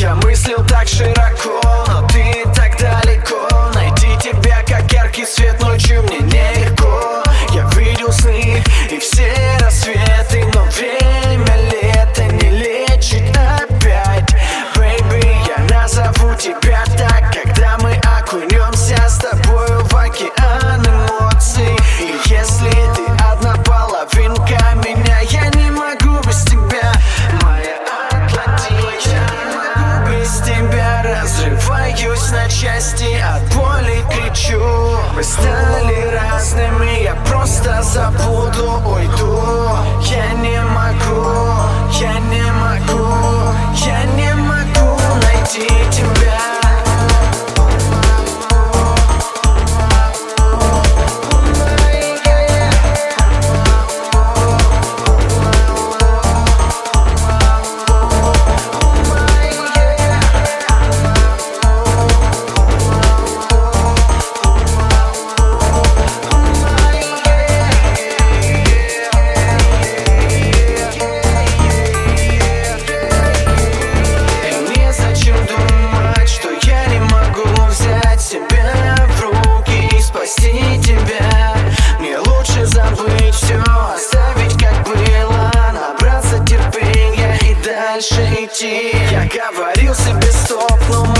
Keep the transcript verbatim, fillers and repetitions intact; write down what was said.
Я мыслил так широко, но ты так далеко. Найти тебя, как яркий свет ночью, мне нелегко. Я видел сны и все рассветы, но время лета не лечит опять. Baby, я назову тебя так, когда мы окунемся с тобою в океан эмоций. И если ты одна половинка меня, я не могу без тебя. Моя Атлантида, не могу без тебя. Разрываюсь на части, от боли кричу. Мы стали разными, я просто забуду, уйду. Я не могу, я не могу, я не могу найти тебя. Я говорил себе стоп, но